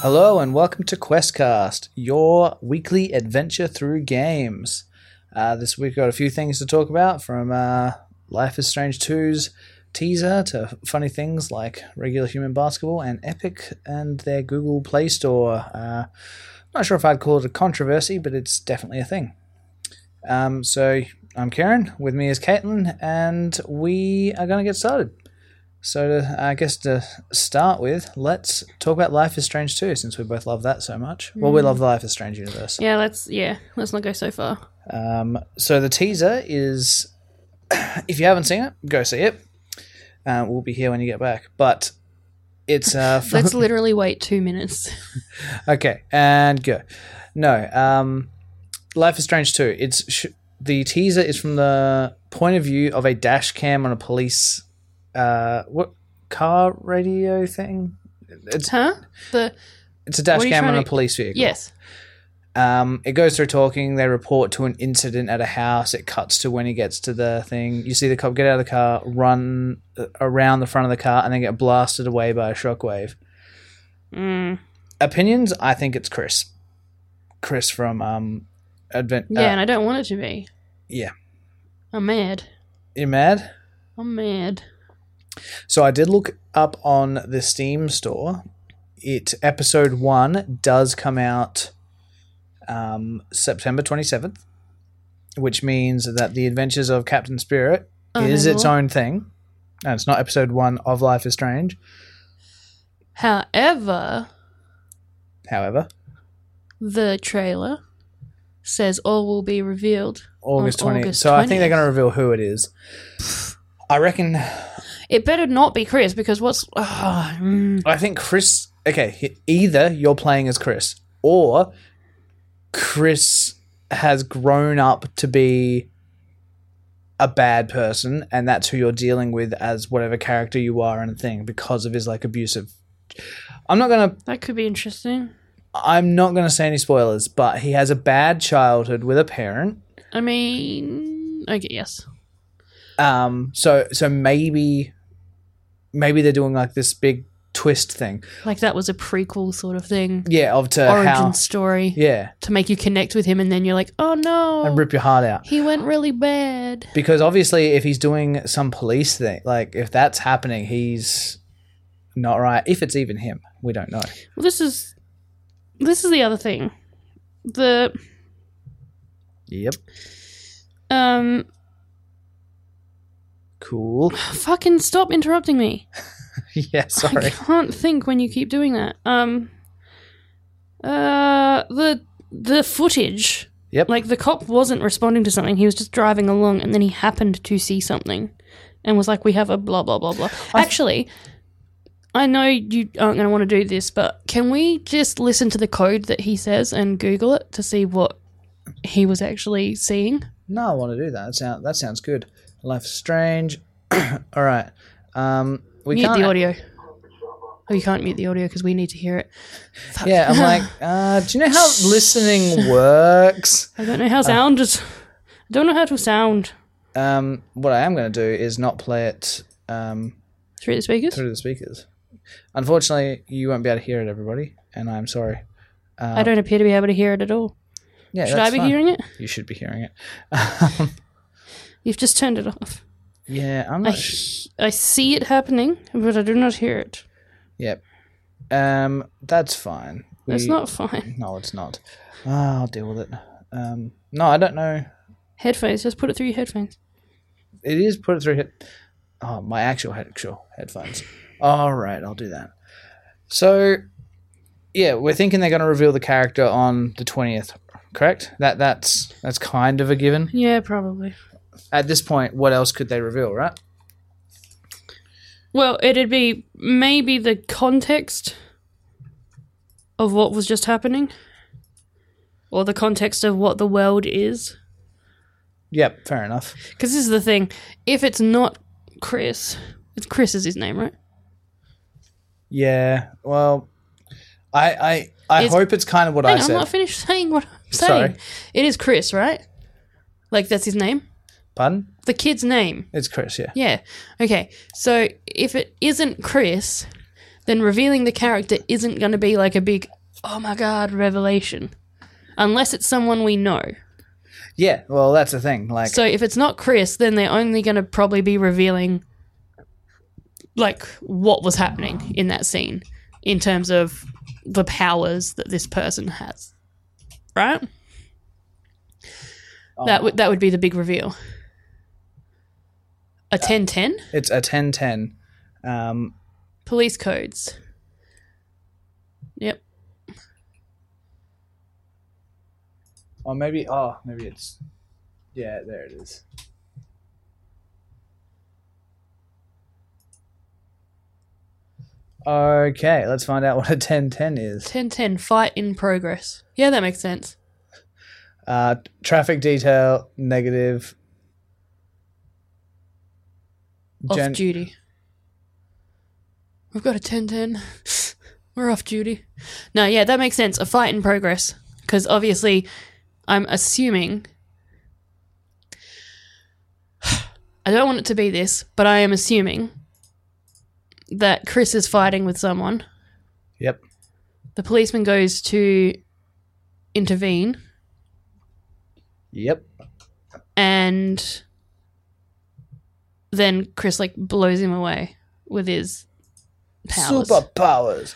Hello and welcome to Questcast, your weekly adventure through games. This week we've got a few things to talk about, from Life is Strange 2's teaser to funny things like Regular Human Basketball and Epic and their Google Play Store. Not sure if I'd call it a controversy, but it's definitely a thing. So I'm Karen, with me is Caitlin, and we are going to get started. So I guess to start with, let's talk about Life is Strange 2, since we both love that so much. Well, we love the Life is Strange universe. Yeah, let's not go so far. So the teaser is, if you haven't seen it, go see it. We'll be here when you get back. But it's... Let's literally wait 2 minutes. Okay, and go. No, Life is Strange 2. The teaser is from the point of view of a dash cam on a police... what car radio thing? It's a dash cam on a police vehicle. Yes. It goes through talking. They report to an incident at a house. It cuts to when he gets to the thing. You see the cop get out of the car, run around the front of the car, and then get blasted away by a shockwave. Opinions? I think it's Chris. Chris from Advent. Yeah, and I don't want it to be. Yeah. I'm mad. You're mad? I'm mad. So I did look up on the Steam store. Episode 1 does come out September 27th, which means that The Adventures of Captain Spirit is its own thing. And it's not episode 1 of Life is Strange. However, the trailer says all will be revealed August 20th. August So 20th. I think they're going to reveal who it is. I reckon... It better not be Chris, because I think Chris... Okay, either you're playing as Chris, or Chris has grown up to be a bad person, and that's who you're dealing with as whatever character you are and thing, because of his abusive... That could be interesting. I'm not going to say any spoilers, but he has a bad childhood with a parent. I mean, okay, yes. So maybe they're doing this big twist thing. That was a prequel sort of thing. Yeah, origin story. Yeah. To make you connect with him, and then you're like, oh no. And rip your heart out. He went really bad. Because obviously if he's doing some police thing, if that's happening, he's not right. If it's even him, we don't know. Well, this is the other thing. Yep. Cool. Fucking stop interrupting me. Yeah, sorry. I can't think when you keep doing that. The footage. Yep. The cop wasn't responding to something. He was just driving along, and then he happened to see something, and was like, "We have a blah blah blah blah." Actually, I know you aren't going to want to do this, but can we just listen to the code that he says and Google it to see what he was actually seeing? No, I want to do that. That sounds good. Life is Strange. All right. Mute the audio. Oh, you can't mute the audio because we need to hear it. Fuck. Yeah, I'm like, do you know how listening works? I don't know how sound is. I don't know how to sound. What I am going to do is not play it through the speakers? Through the speakers. Unfortunately, you won't be able to hear it, everybody, and I'm sorry. I don't appear to be able to hear it at all. Yeah, should I be hearing it? You should be hearing it. You've just turned it off. Yeah, I'm not I see it happening, but I do not hear it. Yep. That's fine. It's not fine. No, it's not. I'll deal with it. No, I don't know. Headphones. Just put it through your headphones. It is put it through my actual headphones. All right, I'll do that. So, yeah, we're thinking they're going to reveal the character on the 20th, correct? That's kind of a given. Yeah, probably. At this point, what else could they reveal, right? Well, it'd be maybe the context of what was just happening, or the context of what the world is. Yep, fair enough. Because this is the thing. If it's not Chris, Chris is his name, right? Yeah, well, I hope it's kind of what I said. I'm not finished saying what I'm saying. Sorry. It is Chris, right? That's his name? Pardon? The kid's name. It's Chris, yeah. Yeah. Okay. So if it isn't Chris, then revealing the character isn't going to be like a big, oh my god, revelation. Unless it's someone we know. Yeah, well, that's the thing. Like, So if it's not Chris, then they're only going to probably be revealing like what was happening in that scene in terms of the powers that this person has. Right? That would be the big reveal. A 10-10? it's a 10-10. Police codes. Yep. Or maybe it's... Yeah, there it is. Okay, let's find out what a 10-10 is. 10-10, fight in progress. Yeah, that makes sense. Traffic detail, negative. Off duty. We've got a 10-10. We're off duty. No, yeah, that makes sense. A fight in progress. Because obviously, I'm assuming... I don't want it to be this, but I am assuming that Chris is fighting with someone. Yep. The policeman goes to intervene. Yep. And then Chris like blows him away with his powers. Superpowers.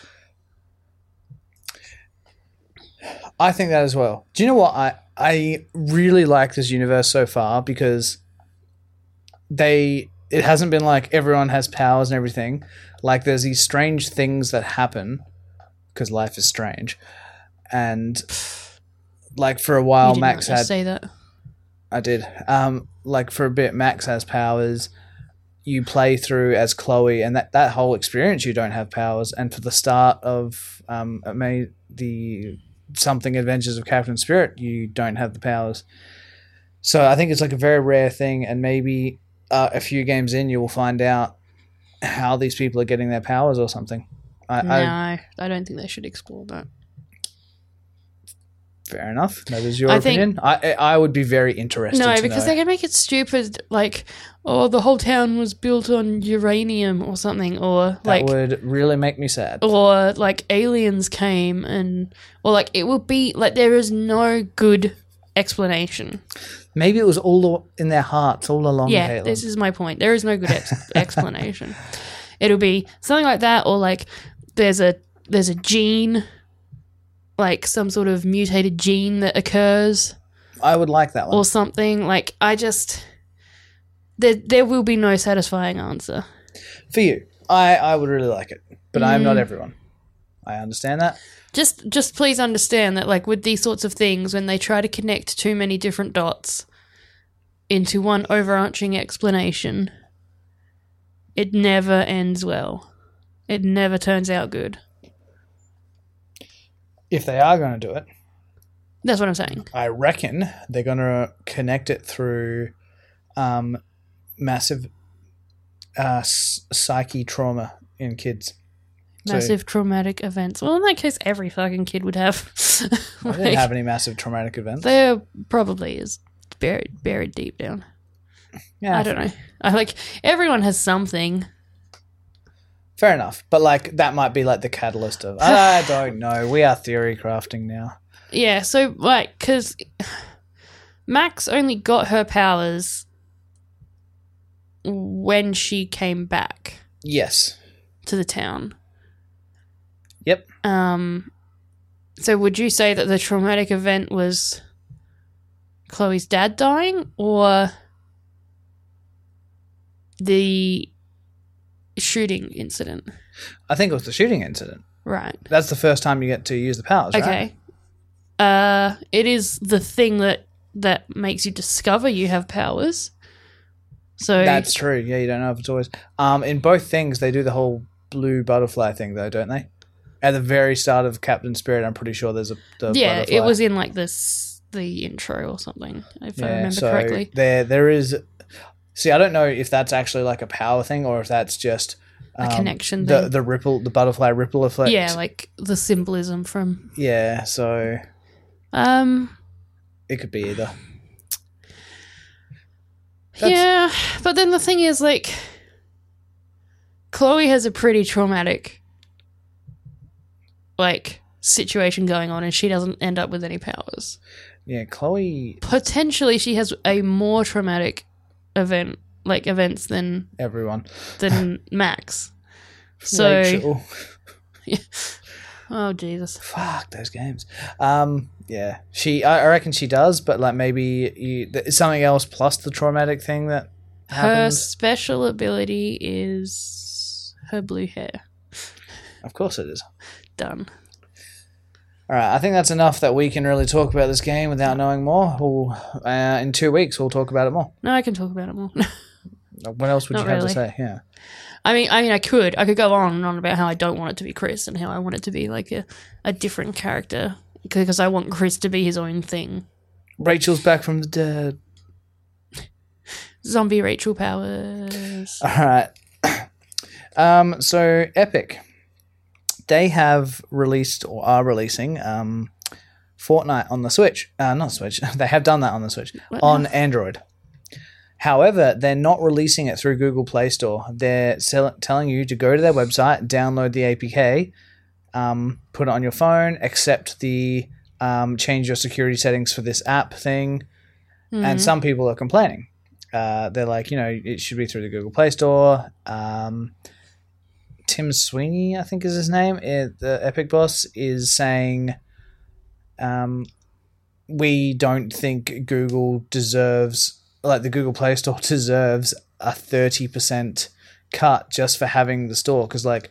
I think that as well. Do you know what? I really like this universe so far because it hasn't been like everyone has powers and everything. Like there's these strange things that happen because life is strange. And like for a while, You did Max not just had... say that. I did. Like for a bit, Max has powers. You play through as Chloe, and that whole experience, you don't have powers. And for the start of the Something Adventures of Captain Spirit, you don't have the powers. So I think it's like a very rare thing, and maybe a few games in, you will find out how these people are getting their powers or something. I don't think they should explore that. Fair enough. That is your I opinion. I would be very interested. No, to because know. they can make it stupid, like, oh, the whole town was built on uranium or something, or that like, would really make me sad. or like aliens came, and or like it will be like there is no good explanation. Maybe it was all in their hearts all along. Yeah, Caitlin. this is my point. There is no good explanation. It'll be something like that, or like there's a gene, like some sort of mutated gene that occurs. I would like that one. Or something. Like, I just... There will be no satisfying answer. For you. I would really like it. But I am not everyone. I understand that. Just please understand that, like, with these sorts of things, when they try to connect too many different dots into one overarching explanation, it never ends well. It never turns out good. If they are going to do it, That's what I'm saying. I reckon they're going to connect it through massive psyche trauma in kids. Massive traumatic events. Well, in that case, every fucking kid would have. I didn't have any massive traumatic events. There probably is buried deep down. Yeah, I don't know. Everyone has something. Fair enough. But like that might be like the catalyst of I don't know. We are theory crafting now. Yeah, so like, because Max only got her powers when she came back Yes. to the town. Yep. So would you say that the traumatic event was Chloe's dad dying, or the shooting incident? I think it was the shooting incident. Right. That's the first time you get to use the powers, right? Okay. It is the thing that makes you discover you have powers. So That's true. Yeah, you don't know if it's always. In both things, they do the whole blue butterfly thing, though, don't they? At the very start of Captain Spirit, I'm pretty sure there's the yeah, butterfly. it was in like the intro or something, if I remember correctly. There is. See, I don't know if that's actually like a power thing or if that's just A connection thing. the ripple, the butterfly ripple effect. Yeah, like the symbolism from. Yeah, so it could be either. Yeah, but then the thing is, like, Chloe has a pretty traumatic like situation going on, and she doesn't end up with any powers. Yeah, Chloe. Potentially, she has a more traumatic events than Everyone. Max. So, Rachel. oh Jesus! Fuck those games. Yeah, I reckon she does, but like maybe something else plus the traumatic thing that Her happens. special ability is her blue hair. Of course it is. Done. All right, I think that's enough that we can really talk about this game without knowing more. In 2 weeks, we'll talk about it more. No, I can talk about it more. What else would Not you have really. to say? Yeah. I mean, I could go on and on about how I don't want it to be Chris and how I want it to be like a different character because I want Chris to be his own thing. Rachel's back from the dead. Zombie Rachel powers. All right. So Epic, they have released or are releasing Fortnite on the Switch. Not Switch. They have done that on the Switch on Android. However, they're not releasing it through Google Play Store. They're telling you to go to their website, download the APK, put it on your phone, accept the change your security settings for this app thing. And some people are complaining. They're like, it should be through the Google Play Store. Tim Sweeney, I think is his name, the Epic boss, is saying we don't think Google deserves... Like the Google Play Store deserves a 30% cut just for having the store, because like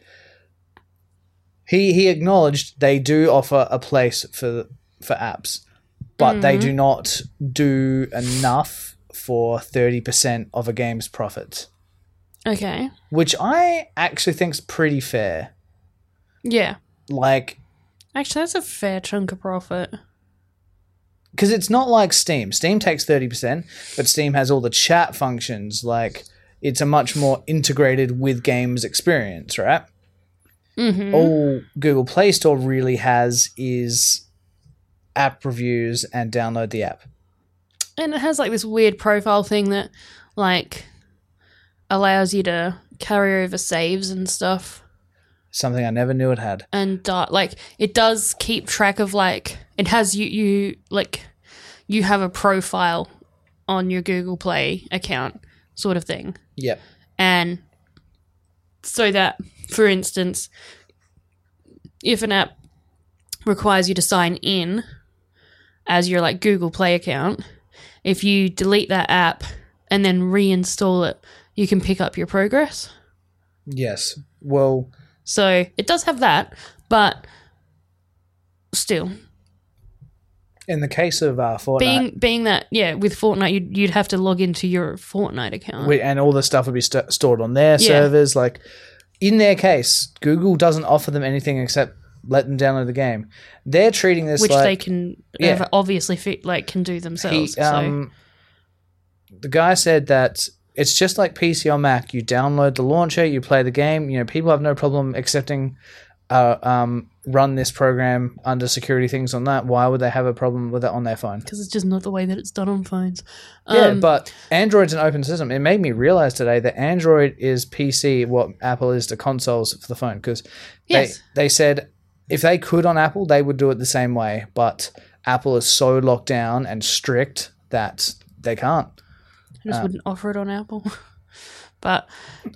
he acknowledged they do offer a place for apps, but they do not do enough for 30% of a game's profits. Okay. Which I actually think's pretty fair. Yeah. Like, actually, that's a fair chunk of profit. because it's not like Steam. Steam takes 30%, but Steam has all the chat functions. Like, it's a much more integrated with games experience, right? Mm-hmm. All Google Play Store really has is app reviews and download the app. And it has like this weird profile thing that like allows you to carry over saves and stuff. Something I never knew it had. And like it does keep track of like it has you like you have a profile on your Google Play account sort of thing. Yep. And so that, for instance, if an app requires you to sign in as your like Google Play account, if you delete that app and then reinstall it, you can pick up your progress. Yes. Well, so it does have that, but still, in the case of Fortnite, being that with Fortnite, you'd have to log into your Fortnite account, and all the stuff would be stored on their servers. Like in their case, Google doesn't offer them anything except let them download the game. They're treating this which like, they can obviously can do themselves. The guy said that it's just like PC or Mac. You download the launcher, you play the game. You know, people have no problem accepting run this program under security things on that. Why would they have a problem with it on their phone? Because it's just not the way that it's done on phones. But Android's an open system. It made me realize today that Android is PC what Apple is to consoles for the phone, because they said if they could on Apple, they would do it the same way. But Apple is so locked down and strict that they can't. I just wouldn't offer it on Apple. But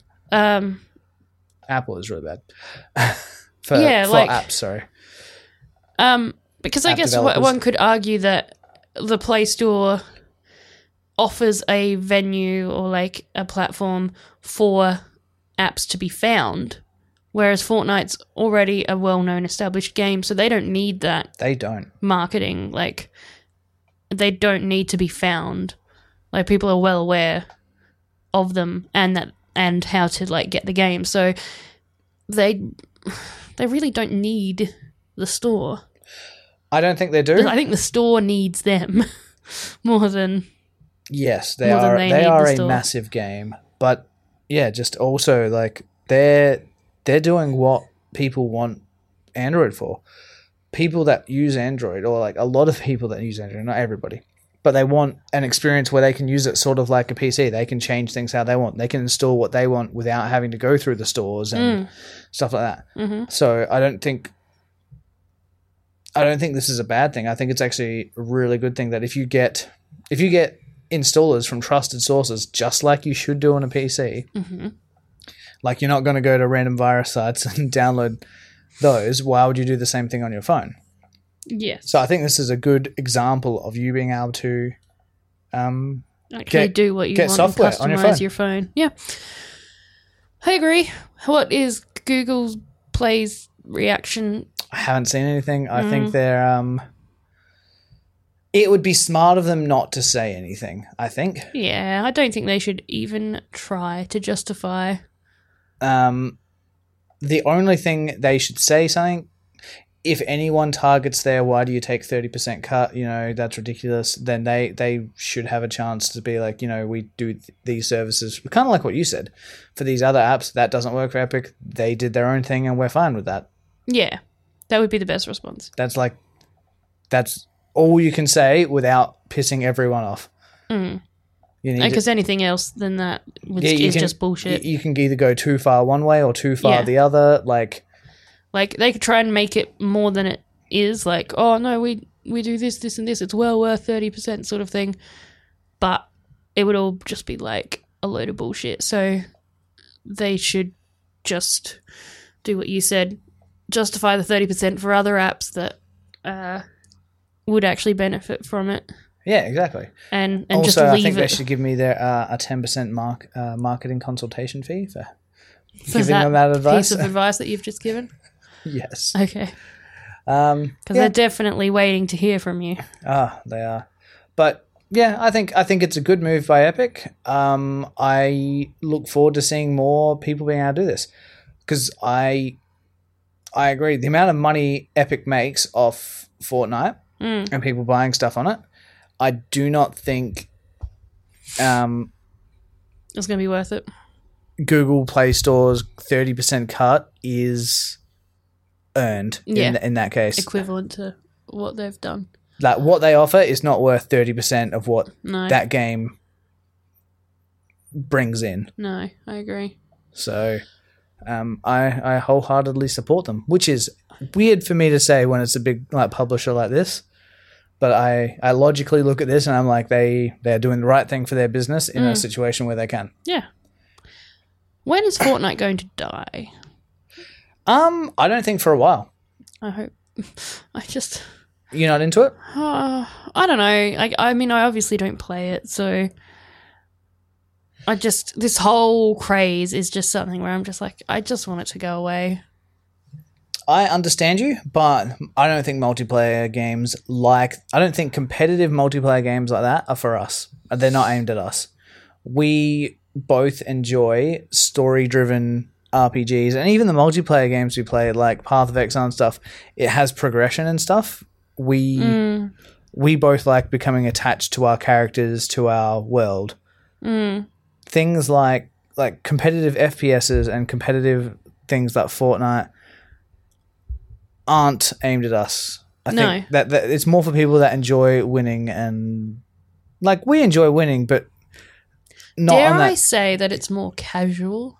Apple is really bad. for apps, sorry. Because I guess one could argue that the Play Store offers a venue or like a platform for apps to be found, whereas Fortnite's already a well-known established game, so they don't need that. They don't. Marketing, like, they don't need to be found. Like, people are well aware of them and how to like get the game, so they really don't need the store. I don't think they do. I think the store needs them more than... Yes, they are a massive game. But, yeah, just also, like, they're doing what people want Android for. People that use Android, or, like, a lot of people that use Android, not everybody, but they want an experience where they can use it sort of like a PC. They can change things how they want. They can install what they want without having to go through the stores and stuff like that. Mm-hmm. So I don't think I don't think this is a bad thing. I think it's actually a really good thing that if you get installers from trusted sources, just like you should do on a PC, like you're not going to go to random virus sites and download those. Why would you do the same thing on your phone? Yes. So I think this is a good example of you being able to do what you get want software and on your customize phone. your phone. Yeah. I agree. What is Google Play's reaction? I haven't seen anything. I think they're it would be smart of them not to say anything, I think. Yeah, I don't think they should even try to justify. The only thing they should say something, if anyone targets there, why do you take 30% cut? You know, that's ridiculous. Then they should have a chance to be like, you know, we do these services, kind of like what you said. For these other apps, that doesn't work for Epic. They did their own thing and we're fine with that. Yeah, that would be the best response. That's all you can say without pissing everyone off. Because anything else than that is just bullshit. You can either go too far one way or too far the other. Like they could try and make it more than it is. Like, oh no, we do this, and this. It's well worth 30% sort of thing. But it would all just be like a load of bullshit. So they should just do what you said. Justify the 30% for other apps that would actually benefit from it. Yeah, exactly. And also, just leave I think it. they should give me their a 10% marketing consultation fee for giving that them that advice. piece of advice that you've just given. Yes. Okay. Because they're definitely waiting to hear from you. They are. But yeah, I think it's a good move by Epic. I look forward to seeing more people being able to do this because I agree. The amount of money Epic makes off Fortnite and people buying stuff on it, I do not think it's going to be worth it. Google Play Store's 30% cut is earned in that case. Equivalent to what they've done. Like what they offer is not worth 30% of what that game brings in. No, I agree. So I wholeheartedly support them, which is weird for me to say when it's a big publisher like this. But I logically look at this and I'm like, they're doing the right thing for their business in a situation where they can. Yeah. When is Fortnite going to die? I don't think for a while. I hope. You're not into it? I don't know. I mean, I obviously don't play it, so this whole craze is just something where I'm just like, I just want it to go away. I understand you, but I don't think multiplayer games I don't think competitive multiplayer games like that are for us. They're not aimed at us. We both enjoy story-driven RPGs, and even the multiplayer games we play, like Path of Exile and stuff, it has progression and stuff. We both like becoming attached to our characters, to our world. Things like competitive FPSs and competitive things like Fortnite aren't aimed at us. I think that it's more for people that enjoy winning, and we enjoy winning, but not Dare on that. I say that it's more casual?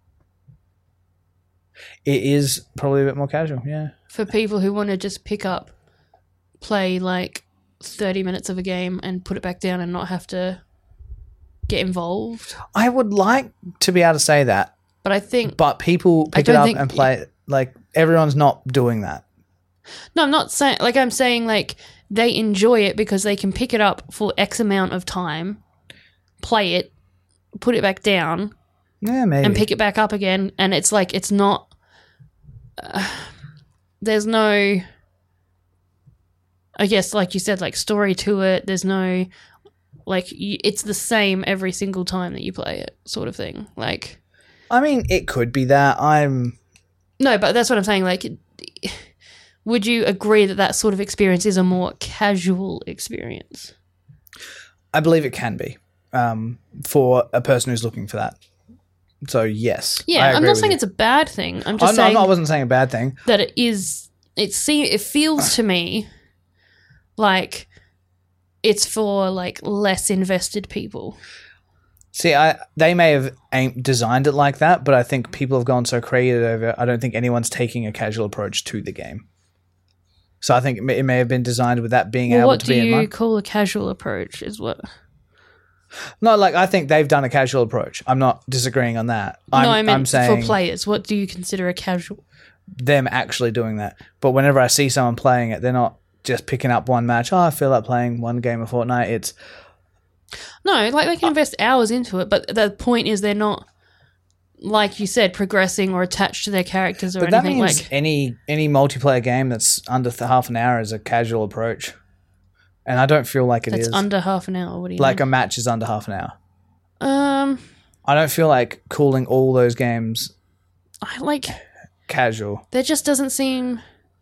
It is probably a bit more casual, yeah. For people who want to just play 30 minutes of a game and put it back down and not have to get involved. I would like to be able to say that. But people pick it up and play it. Everyone's not doing that. No, I'm not saying, I'm saying, they enjoy it because they can pick it up for X amount of time, play it, put it back down, yeah, maybe, and pick it back up again, and it's it's not, there's no, I guess, like you said, story to it. There's no, it's the same every single time that you play it, sort of thing. I mean, it could be that. No, but that's what I'm saying. Would you agree that sort of experience is a more casual experience? I believe it can be for a person who's looking for that. So, yes. Yeah, I'm not saying it's a bad thing. I'm just saying... I wasn't saying a bad thing. That it is... It feels to me like it's for, less invested people. See, they may have designed it like that, but I think people have gone so creative over it. I don't think anyone's taking a casual approach to the game. So I think it may have been designed with that being Well, able what to do be in you mind. call a casual approach? Is what? No, like I think they've done a casual approach. I'm not disagreeing on that. No, I meant I'm saying for players. What do you consider a casual? them actually doing that. But whenever I see someone playing it, they're not just picking up one match. Oh, I feel like playing one game of Fortnite. It's No, like they can invest hours into it, but the point is they're not, like you said, progressing or attached to their characters or but that anything. means Like any multiplayer game that's under half an hour is a casual approach. And I don't feel like it that's is. under half an hour. What do you Like mean? a match is under half an hour. I I don't feel like calling all those games like casual. there just doesn't seem.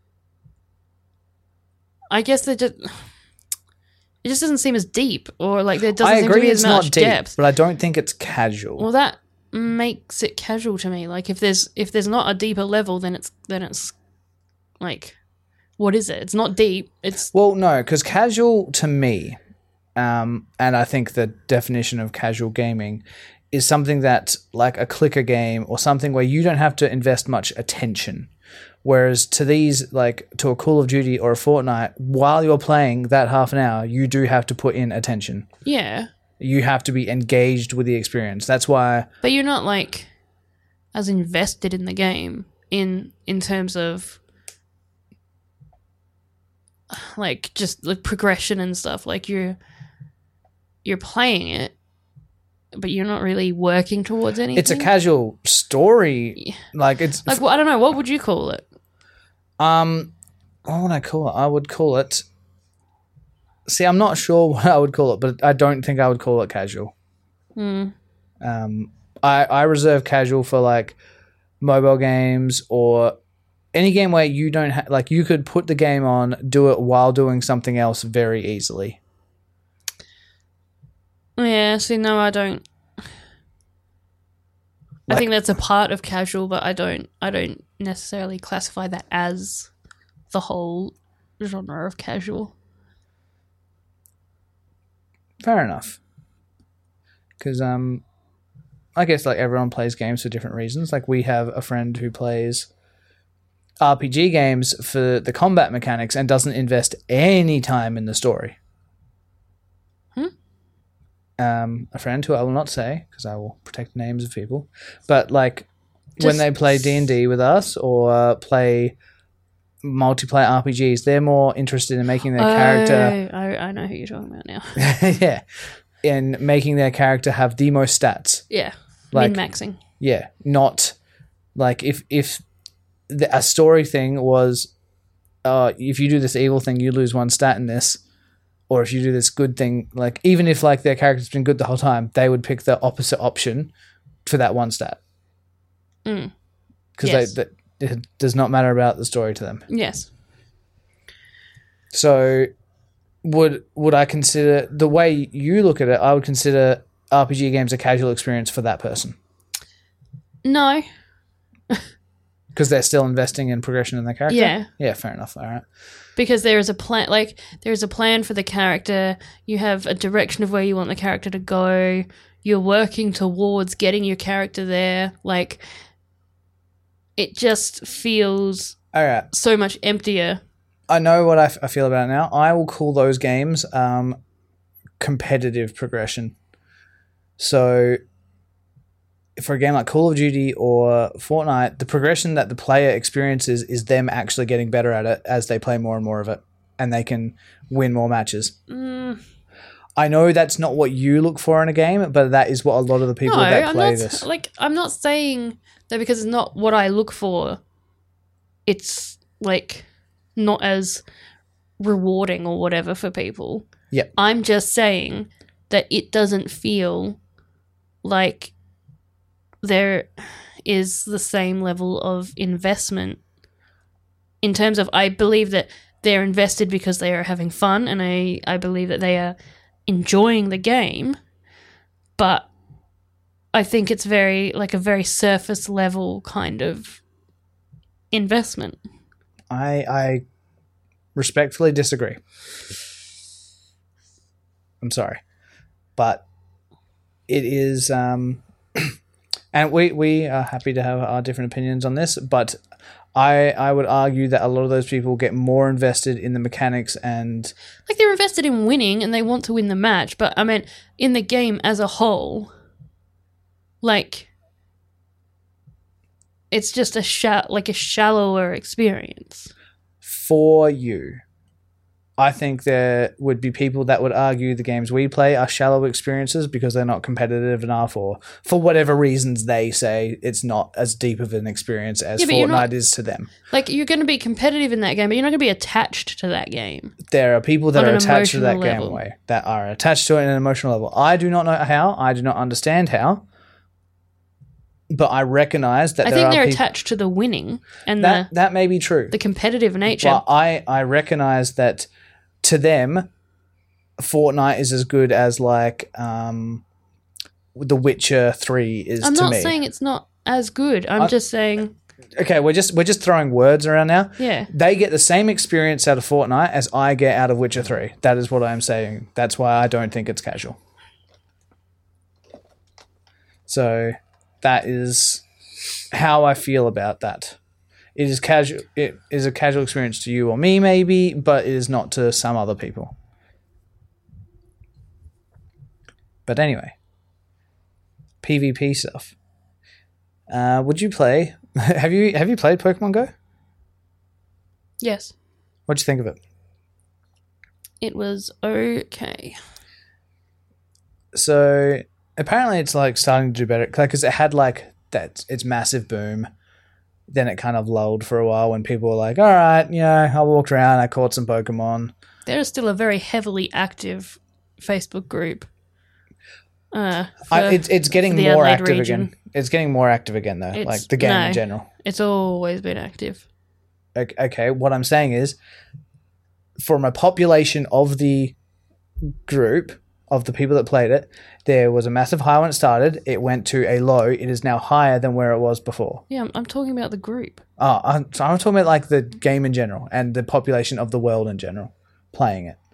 I guess they just. It just doesn't seem as deep, or like there doesn't I seem to agree be it's as much not deep, depth. but I don't think it's casual. Well, that makes it casual to me. Like if there's not a deeper level, then it's like, what is it? It's not deep. It's Well, no, because casual to me, and I think the definition of casual gaming is something that like a clicker game or something where you don't have to invest much attention. Whereas to these, like to a Call of Duty or a Fortnite, while you're playing that half an hour, you do have to put in attention. yeah, You have to be engaged with the experience. That's why but you're not like as invested in the game in terms of like just the progression and stuff. Like you're playing it, but you're not really working towards anything. it's a casual story. Like it's like well, I don't know. What would you call it? what would I call it? I would call it. See, I'm not sure what I would call it, but I don't think I would call it casual. I reserve casual for like mobile games or any game where you don't like you could put the game on, do it while doing something else very easily. Yeah. See, no, I don't. I Like- think that's a part of casual, but I don't necessarily classify that as the whole genre of casual. Fair enough. Because I guess like everyone plays games for different reasons. Like we have a friend who plays RPG games for the combat mechanics and doesn't invest any time in the story. A friend who I will not say because I will protect the names of people, but like when Just- they play D&D with us or play multiplayer RPGs, they're more interested in making their character I know who you're talking about now. yeah, in making their character have the most stats. Yeah, Like- min-maxing. Yeah, not like if a story thing was, if you do this evil thing, you lose one stat in this, or if you do this good thing, like even if like their character's been good the whole time, they would pick the opposite option for that one stat because Yes. it does not matter about the story to them. Yes. So would I consider the way you look at it? I would consider RPG games a casual experience for that person. No. Because they're still investing in progression in their character? Yeah. Yeah, fair enough. All right. Because there is a plan. Like there is a plan for the character. You have a direction of where you want the character to go. You're working towards getting your character there. Like it just feels All right. so much emptier. I know what I feel about it now. I will call those games competitive progression. So for a game like Call of Duty or Fortnite, the progression that the player experiences is them actually getting better at it as they play more and more of it, and they can win more matches. I know that's not what you look for in a game, but that is what a lot of the people that play this. I'm not saying that because it's not what I look for. It's like not as rewarding or whatever for people. Yep. I'm just saying that it doesn't feel like there is the same level of investment in terms of I believe that they're invested because they are having fun and I believe that they are enjoying the game, but I think it's very like a very surface level kind of investment. I respectfully disagree. I'm sorry. But it is and And we are happy to have our different opinions on this, but I would argue that a lot of those people get more invested in the mechanics and... Like, they're invested in winning and they want to win the match, but I mean, in the game as a whole, like, it's just a shallower experience. For you. I think there would be people that would argue the games we play are shallow experiences because they're not competitive enough, or for whatever reasons they say it's not as deep of an experience as Fortnite is to them. Like, you're going to be competitive in that game, but you're not going to be attached to that game. There are people that are attached to that game that are attached to it in an emotional level. I do not know how. I do not understand how. But I recognize that I think they're attached to the winning and that may be true. The competitive nature. But I recognize that to them, Fortnite is as good as like The Witcher 3 is to me. I'm not saying it's not as good. I'm just saying. Okay, we're just throwing words around now. Yeah. They get the same experience out of Fortnite as I get out of Witcher 3. That is what I'm saying. That's why I don't think it's casual. So that is how I feel about that. It is casual. It is a casual experience to you or me, maybe, but it is not to some other people. But anyway, PvP stuff. Would you play? Have you played Pokemon Go? Yes. What'd you think of it? It was okay. So apparently, it's like starting to do better because it had like that its massive boom. Then it kind of lulled for a while when people were like, all right, I walked around, I caught some Pokemon. There is still a very heavily active Facebook group. It's getting more active again. It's getting more active again, though, like the game in general. It's always been active. Okay, what I'm saying is, from a population of the group, of the people that played it, there was a massive high when it started. It went to a low. It is now higher than where it was before. Yeah, I'm talking about the group. Oh, I'm talking about like the game in general and the population of the world in general playing it.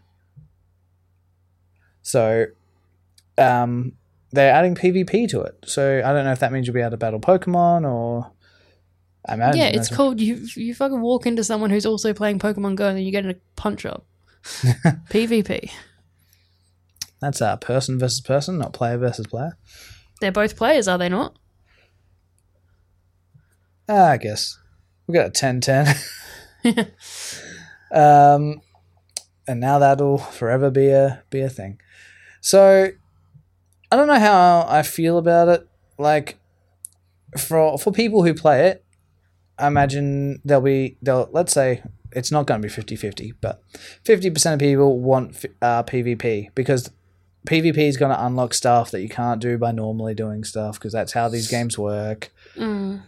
So, they're adding PvP to it. So I don't know if that means you'll be able to battle Pokemon or... I imagine. Yeah, it's called you fucking walk into someone who's also playing Pokemon Go and then you get in a punch up. PvP. That's person versus person, not player versus player. They're both players, are they not? I guess. We got a 10-10. And now that'll forever be a thing. So, I don't know how I feel about it. Like, for people who play it, I imagine they'll let's say it's not going to be 50-50, but 50% of people want PvP because PvP is going to unlock stuff that you can't do by normally doing stuff because that's how these games work. Mm.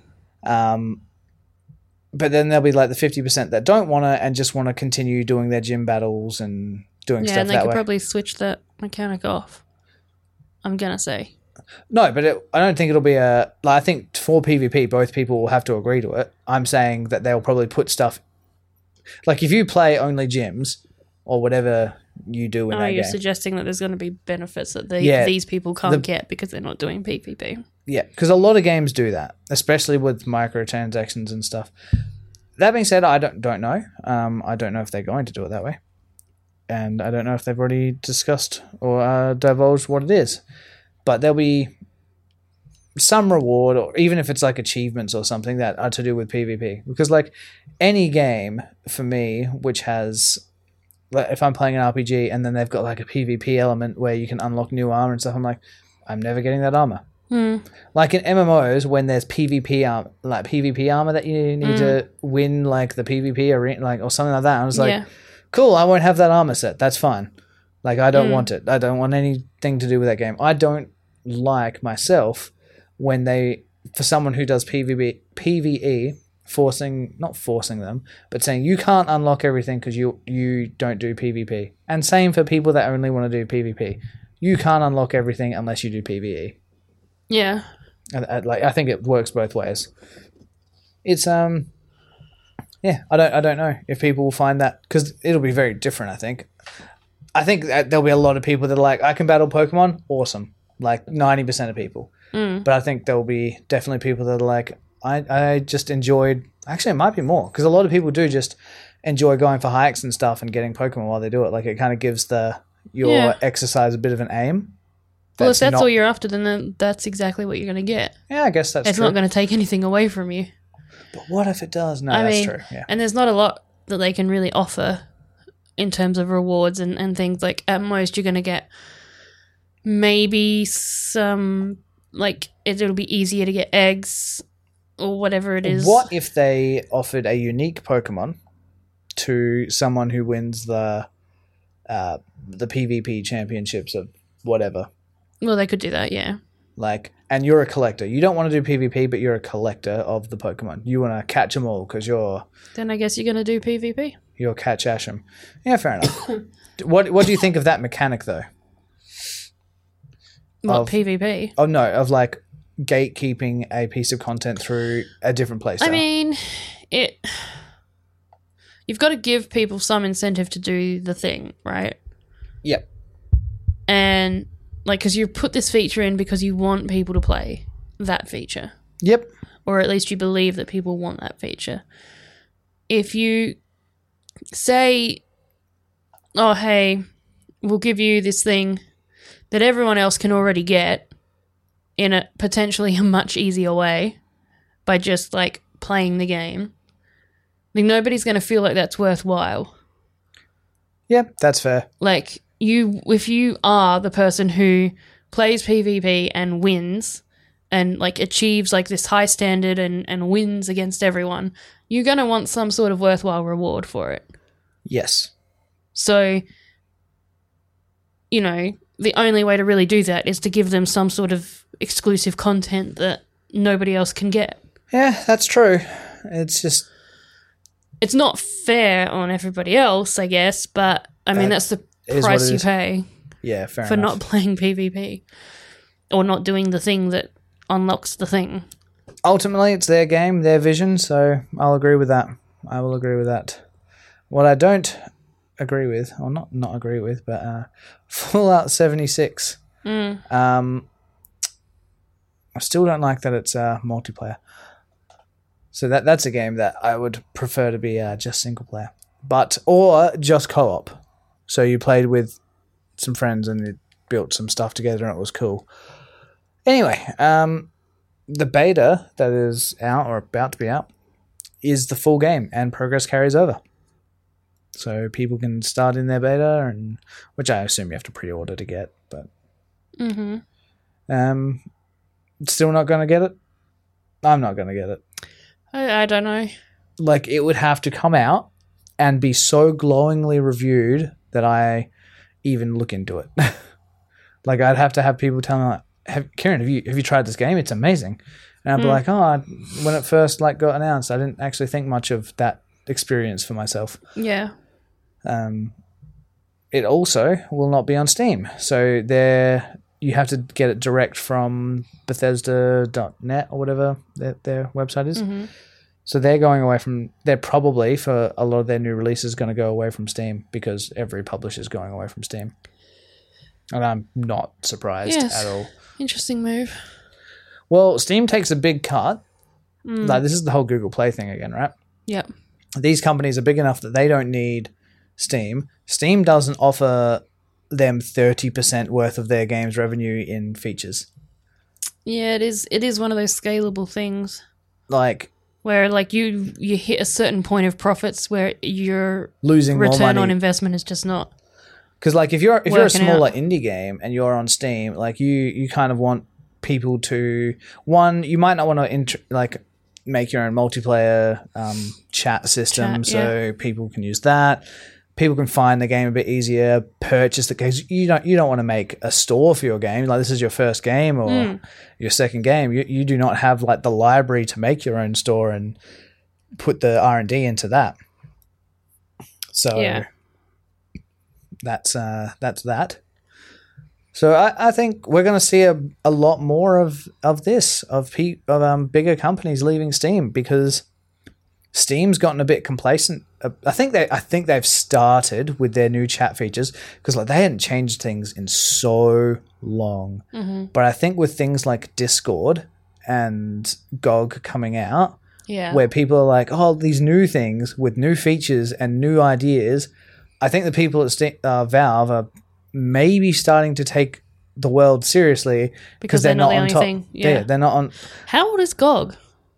But then there'll be like the 50% that don't want to and just want to continue doing their gym battles and doing stuff that way. Yeah, and they could probably switch that mechanic off, I'm going to say. No, but I don't think it'll be I think for PvP, both people will have to agree to it. I'm saying that they'll probably put stuff... Like, if you play only gyms or whatever you do in that game... you're suggesting that there's going to be benefits that these people can't get because they're not doing PvP. Yeah, because a lot of games do that, especially with microtransactions and stuff. That being said, I don't know. I don't know if they're going to do it that way. And I don't know if they've already discussed or divulged what it is. But there'll be some reward, or even if it's like achievements or something that are to do with PvP. Because like any game for me, which has, like, if I'm playing an RPG and then they've got like a PvP element where you can unlock new armor and stuff, I'm like, I'm never getting that armor. Like in MMOs, when there's PvP armor that you need to win, like the PvP arena, like or something like that. I was like, cool, I won't have that armor set. That's fine. Like I don't want it. I don't want anything to do with that game. I don't like myself when for someone who does PvE, not forcing them, but saying you can't unlock everything because you don't do PvP. And same for people that only want to do PvP. You can't unlock everything unless you do PvE. Yeah. I think it works both ways. It's I don't know if people will find that, because it'll be very different. I think that there'll be a lot of people that are like, I can battle Pokemon, awesome. Like 90% of people. But I think there will be definitely people that are like, I just enjoyed. Actually, it might be more because a lot of people do just enjoy going for hikes and stuff and getting Pokemon while they do it. Like it kind of gives your exercise a bit of an aim. Well, if that's all you're after, then that's exactly what you're going to get. Yeah, I guess that's true. It's not going to take anything away from you. But what if it does? No, that's true. Yeah. And there's not a lot that they can really offer in terms of rewards and things. Like at most, you're going to get maybe some, like it'll be easier to get eggs or whatever it is. What if they offered a unique Pokemon to someone who wins the PvP championships of whatever? Well, they could do that, yeah. Like, and you're a collector. You don't want to do PvP, but you're a collector of the Pokemon. You want to catch them all because you're... Then I guess you're going to do PvP. You're Catch Asham. Yeah, fair enough. What do you think of that mechanic, though? What, PvP? Oh, no, of like gatekeeping a piece of content through a different playstyle. I mean, you've got to give people some incentive to do the thing, right? Yep. And, like, because you put this feature in because you want people to play that feature. Yep. Or at least you believe that people want that feature. If you say, oh, hey, we'll give you this thing that everyone else can already get in a potentially a much easier way by just, like, playing the game, then nobody's going to feel like that's worthwhile. Yep, that's fair. Like, if you are the person who plays PvP and wins and, like, achieves, like, this high standard and wins against everyone, you're going to want some sort of worthwhile reward for it. Yes. So, you know, the only way to really do that is to give them some sort of exclusive content that nobody else can get. Yeah, that's true. It's just... It's not fair on everybody else, I guess, but, I mean, that's the price you pay. Yeah, fair for enough. not playing PvP or not doing the thing that unlocks the thing. Ultimately, it's their game, their vision, so I'll agree with that. I will agree with that. What I don't agree with, or not agree with, but Fallout 76. I still don't like that it's multiplayer. So that's a game that I would prefer to be just single player. Or just co-op. So you played with some friends and you built some stuff together and it was cool. Anyway, the beta that is out or about to be out is the full game and progress carries over. So people can start in their beta, and which I assume you have to pre-order to get, but still not going to get it? I'm not going to get it. I don't know. Like, it would have to come out and be so glowingly reviewed that I even look into it. Like, I'd have to have people tell me, like, Kieran, have you tried this game? It's amazing. And I'd be like, when it first got announced, I didn't actually think much of that experience for myself. Yeah. It also will not be on Steam. So you have to get it direct from Bethesda.net or whatever their website is. Mm-hmm. So they're probably, for a lot of their new releases, going to go away from Steam because every publisher is going away from Steam. And I'm not surprised at all. Interesting move. Well, Steam takes a big cut. Like, this is the whole Google Play thing again, right? Yep. These companies are big enough that they don't need Steam. Steam doesn't offer them 30% worth of their game's revenue in features. Yeah, it is one of those scalable things. Like, where, like, you hit a certain point of profits where your losing return more money on investment is just not. Because, like, if you're a smaller indie game and you're on Steam, like, you kind of want people to, you might not want to make your own multiplayer chat system so people can use that. People can find the game a bit easier, purchase the games. You don't want to make a store for your game. Like, this is your first game or your second game. You do not have, like, the library to make your own store and put the R&D into that. So that's that. So I think we're going to see a lot more of this, of bigger companies leaving Steam, because Steam's gotten a bit complacent I think they've started with their new chat features because like they hadn't changed things in so long. Mm-hmm. But I think with things like Discord and GOG coming out, Yeah. where people are like, oh, these new things with new features and new ideas, I think the people at Valve are maybe starting to take the world seriously because they're not the on only top. thing. Yeah. They're not on. How old is GOG?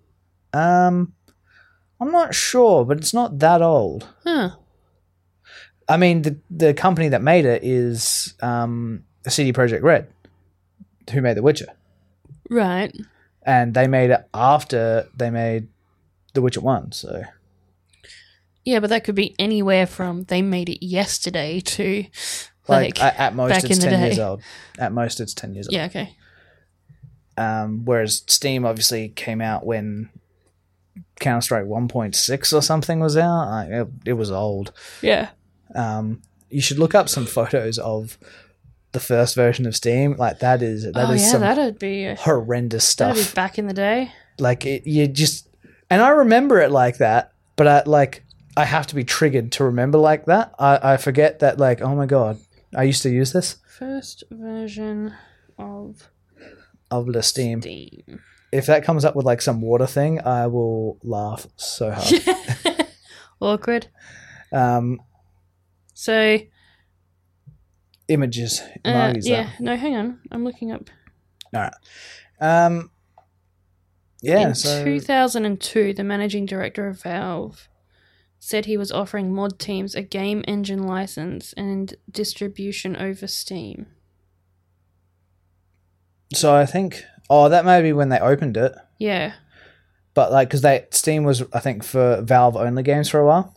I'm not sure, but it's not that old. Huh. I mean, the company that made it is CD Projekt Red, who made The Witcher, Right. and they made it after they made The Witcher 1. So Yeah, but that could be anywhere from they made it yesterday to like at most back it's in the 10 years day. old. At most it's 10 years old. Yeah, okay. Whereas Steam obviously came out when Counter-Strike 1.6 or something was out. It was old. Yeah. You should look up some photos of the first version of Steam. Like that is some that'd be horrendous that'd stuff. be back in the day. Like you just, and I remember it like that, but I have to be triggered to remember like that. I forget that, like, oh my god, I used to use this First version of the Steam. Steam. If that comes up with like some water thing, I will laugh so hard. Awkward. um, So images, emojis. yeah, no, hang on. I'm looking up. All right. Yeah. In So 2002, the managing director of Valve said he was offering mod teams a game engine license and distribution over Steam. I think. Oh, that may be when they opened it. Yeah. But like, because Steam was, I think, for Valve only games for a while.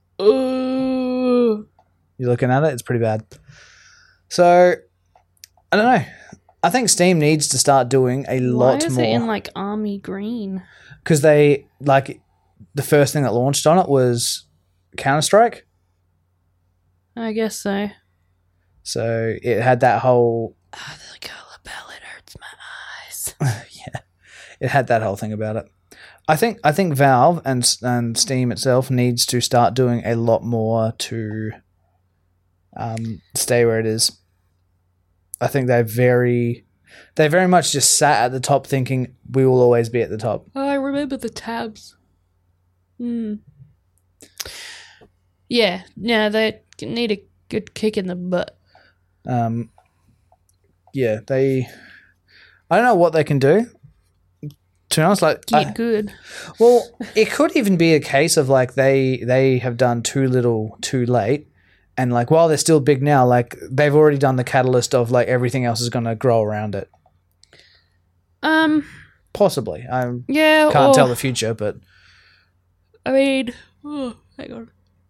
Ooh. You're looking at it; it's pretty bad. So, I don't know. I think Steam needs to start doing a lot Why is more. it in like army green? Because they, like, the first thing that launched on it was Counter-Strike. I guess so. So it had that whole, The color palette hurts my eyes. yeah, it had that whole thing about it. I think Valve and Steam itself needs to start doing a lot more to stay where it is. I think they very much just sat at the top thinking we will always be at the top. Oh, I remember the tabs. Yeah, they need a good kick in the butt. Yeah, I don't know what they can do. To be honest, like Get good. well, it could even be a case of like they have done too little, too late, and like while they're still big now, like they've already done the catalyst of like everything else is going to grow around it. Possibly, I can't tell the future, but I mean, hang on.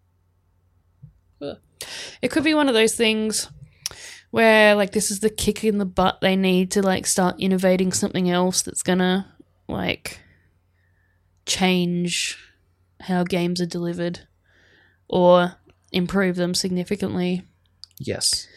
It could be one of those things where like this is the kick in the butt they need to like start innovating something else that's gonna like change how games are delivered or improve them significantly. yes,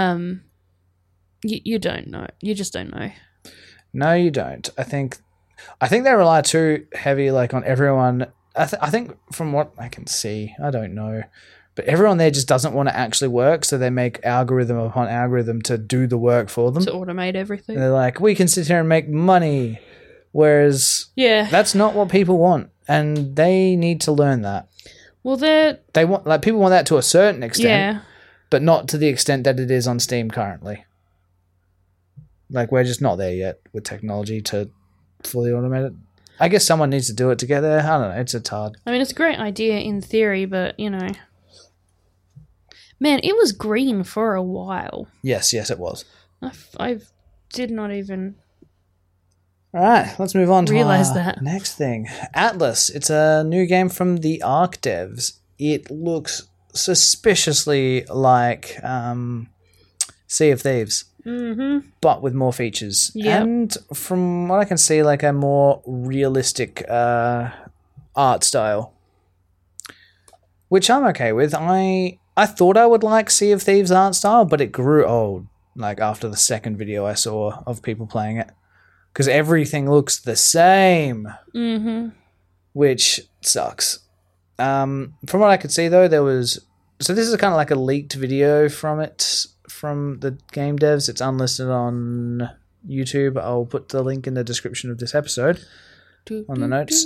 you don't know. You just don't know. no, you don't. I think they rely too heavy like on everyone. I think from what I can see, I don't know. But everyone there just doesn't want to actually work, so they make algorithm upon algorithm to do the work for them. To automate everything. And they're like, we can sit here and make money. Whereas Yeah. that's not what people want. And they need to learn that. Well, They want, like, people want that to a certain extent, yeah. but not to the extent that it is on Steam currently. Like, we're just not there yet with technology to fully automate it. I guess someone needs to do it to get there. I don't know. It's hard. I mean, it's a great idea in theory, but, you know. Man, it was green for a while. Yes, it was. I did not even All right, let's move on to realize our that. next thing. Atlas. It's a new game from the Arc devs. It looks suspiciously like Sea of Thieves, but with more features. Yep. And from what I can see, like a more realistic art style, which I'm okay with. I thought I would like Sea of Thieves art style, but it grew old like after the second video I saw of people playing it. Because everything looks the same, which sucks. From what I could see, though, there was... So this is kind of like a leaked video from it, from the game devs. It's unlisted on YouTube. I'll put the link in the description of this episode on the notes.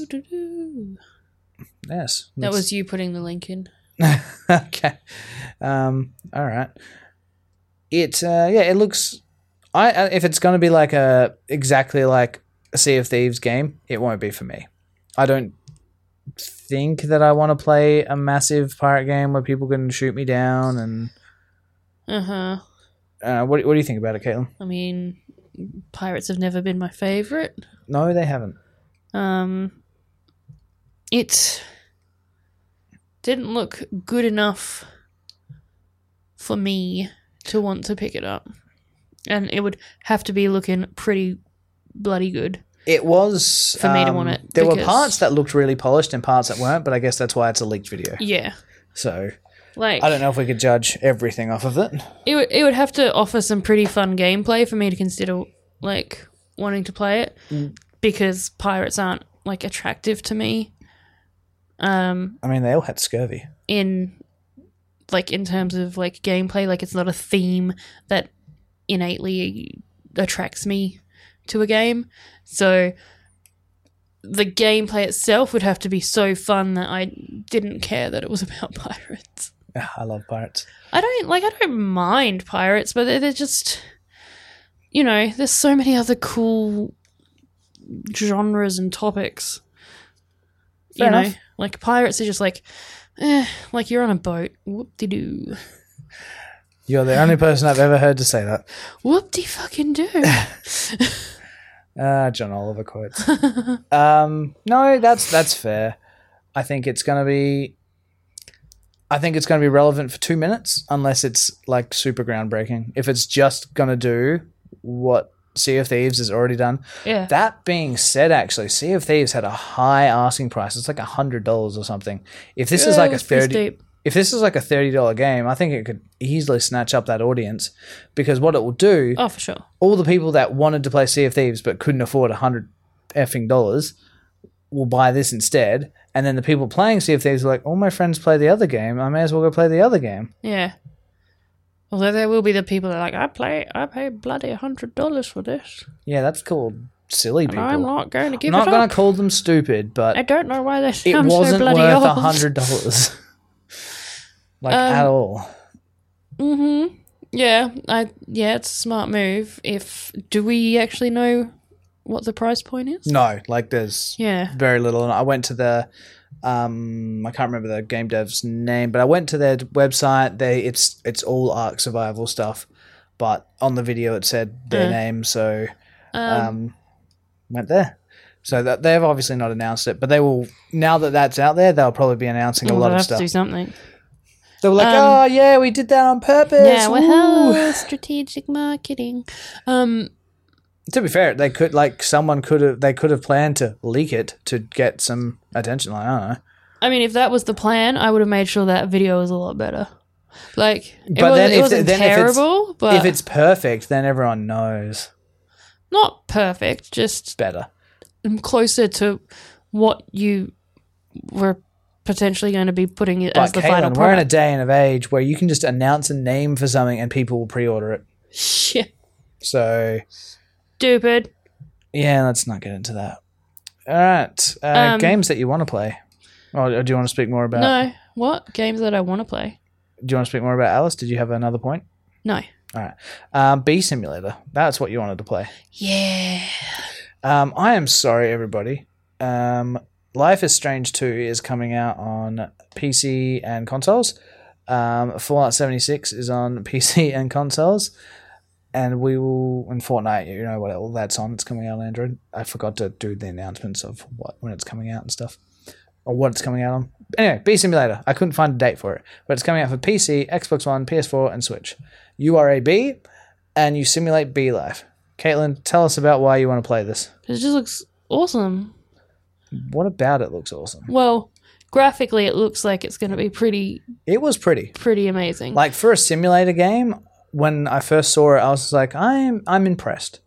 Yes. That was you putting the link in. Okay. All right. It looks... if it's going to be like exactly like a Sea of Thieves game, it won't be for me. I don't think that I want to play a massive pirate game where people can shoot me down and... What do you think about it, Caitlin? I mean, pirates have never been my favourite. No, they haven't. It didn't look good enough for me to want to pick it up. And it would have to be looking pretty bloody good. It was... For me to want it. There were parts that looked really polished and parts that weren't, but I guess that's why it's a leaked video. Yeah. So... Like, I don't know if we could judge everything off of it. It would have to offer some pretty fun gameplay for me to consider, like, wanting to play it. Because pirates aren't, like, attractive to me. I mean, they all had scurvy. In terms of, like, gameplay. Like, it's not a theme that innately attracts me to a game. So the gameplay itself would have to be so fun that I didn't care that it was about pirates. Yeah, I love pirates. I don't mind pirates, but they're just, you know, there's so many other cool genres and topics. Fair enough. Like pirates are just like you're on a boat. Whoop-de-doo. You're the only person I've ever heard to say that. Whoop-de-fucking-do. John Oliver quotes. No, that's fair. I think it's going to be relevant for 2 minutes, unless it's like super groundbreaking. If it's just going to do what Sea of Thieves has already done. Yeah. That being said, actually, Sea of Thieves had a high asking price. It's like $100 or something. If this is like a $30 game, I think it could easily snatch up that audience, because what it will do... Oh, for sure. All the people that wanted to play Sea of Thieves but couldn't afford $100 effing will buy this instead, and then the people playing Sea of Thieves are like, all my friends play the other game, I may as well go play the other game. Yeah. Although there will be the people that are like, I pay bloody $100 for this. Yeah, that's called silly people. I'm not going to give I'm it not going up. to call them stupid, but I don't know why they it sound so wasn't bloody worth old. $100. At all. Mm-hmm. Yeah, it's a smart move. Do we actually know what the price point is? No, there's very little. And I went to the I can't remember the game dev's name, but I went to their website. It's all Ark Survival stuff, but on the video it said their name, so went there. So that they've obviously not announced it, but they will. Now that that's out there, they'll probably be announcing a lot of stuff. To do something. They were like, we did that on purpose. Yeah, well, strategic marketing. To be fair, they could they could have planned to leak it to get some attention. I don't know. I mean, if that was the plan, I would have made sure that video was a lot better. It wasn't terrible, but if it's perfect, then everyone knows. Not perfect, just better, closer to what you were potentially going to be putting it as the final product. We're in a day and age where you can just announce a name for something and people will pre-order it. Shit. So stupid. Yeah, let's not get into that. All right. Games that you want to play. Or do you want to speak more about... No. What? Games that I want to play. Do you want to speak more about Alice? Did you have another point? No. All right. Bee Simulator. That's what you wanted to play. Yeah. I am sorry, everybody. Life is Strange 2 is coming out on PC and consoles. Fallout 76 is on PC and consoles. And we will, in Fortnite, you know what all that's on. It's coming out on Android. I forgot to do the announcements of when it's coming out and stuff. Or what it's coming out on. Anyway, Bee Simulator. I couldn't find a date for it. But it's coming out for PC, Xbox One, PS4, and Switch. You are a bee, and you simulate bee life. Caitlin, tell us about why you want to play this. It just looks awesome. What about it looks awesome? Well, graphically, it looks like it's going to be pretty... It was pretty. Pretty amazing. Like, for a simulator game, when I first saw it, I was like, I'm impressed.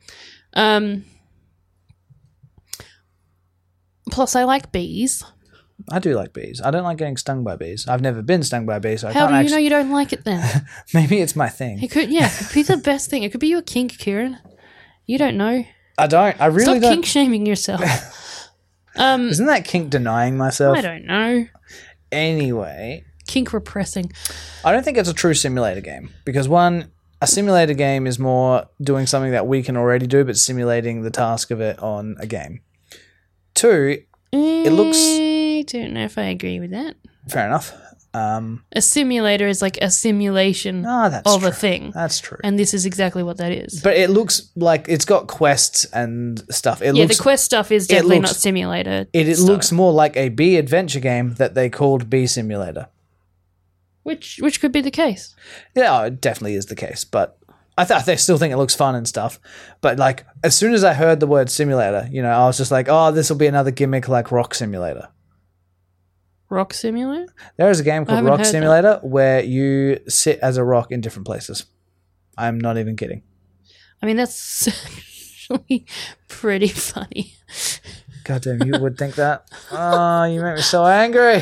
Plus, I like bees. I do like bees. I don't like getting stung by bees. I've never been stung by bees, so I How can't do you know you don't like it then? Maybe it's my thing. It could be the best thing. It could be your kink, Kieran. You don't know. I don't. I really Stop don't. kink shaming yourself. Isn't that kink denying myself? I don't know. Anyway, Kink repressing. I don't think it's a true simulator game because one, a simulator game is more doing something that we can already do, but simulating the task of it on a game. Two, it looks. I don't know if I agree with that. Fair enough. A simulator is like a simulation That's of true. a thing. That's true. And this is exactly what that is. But it looks like it's got quests and stuff. The quest stuff is definitely not simulator. It stuff. looks more like a bee adventure game that they called Bee Simulator. Which could be the case. Yeah, it definitely is the case. But I still think it looks fun and stuff. But like as soon as I heard the word simulator, I was just like, oh, this will be another gimmick like Rock Simulator. Rock Simulator? There is a game called haven't Rock heard Simulator where you sit as a rock in different places. I'm not even kidding. I mean, that's actually pretty funny. Goddamn, you would think that. Oh, you make me so angry.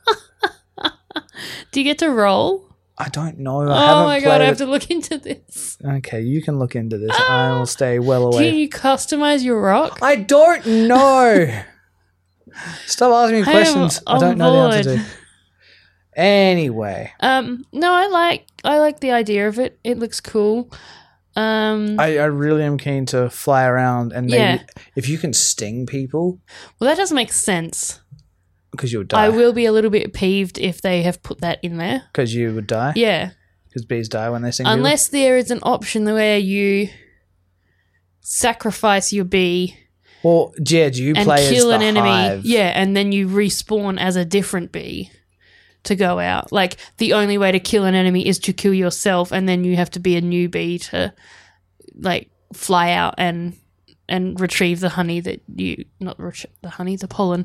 Do you get to roll? I don't know. Oh my god, I have to look into this. Okay, you can look into this. I will stay well away. Can you customize your rock? I don't know. Stop asking me questions. I don't know the answer to. Anyway. No, I like the idea of it. It looks cool. I really am keen to fly around and maybe if you can sting people. Well, that doesn't make sense. Because you would die. I will be a little bit peeved if they have put that in there. Because you would die? Yeah. Because bees die when they sting Unless there is an option where you sacrifice your bee. Well, yeah, do you and play kill as an the enemy. hive? Yeah, and then you respawn as a different bee to go out. Like the only way to kill an enemy is to kill yourself, and then you have to be a new bee to like fly out and retrieve the honey that you the pollen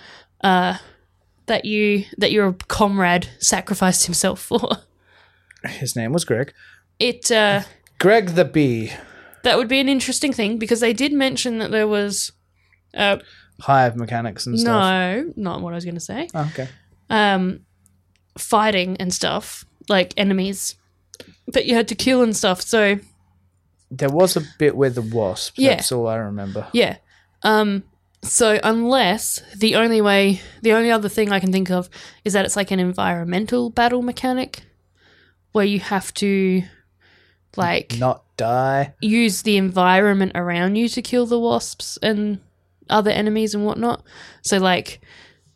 that your comrade sacrificed himself for. His name was Greg. Greg the bee. That would be an interesting thing because they did mention that there was hive mechanics and stuff. No, not what I was going to say. Oh, okay. Fighting and stuff, like enemies that you had to kill and stuff. So there was a bit with the wasp. Yeah. That's all I remember. Yeah. So unless the only other thing I can think of is that it's like an environmental battle mechanic where you have to like not die, use the environment around you to kill the wasps and other enemies and whatnot. So like,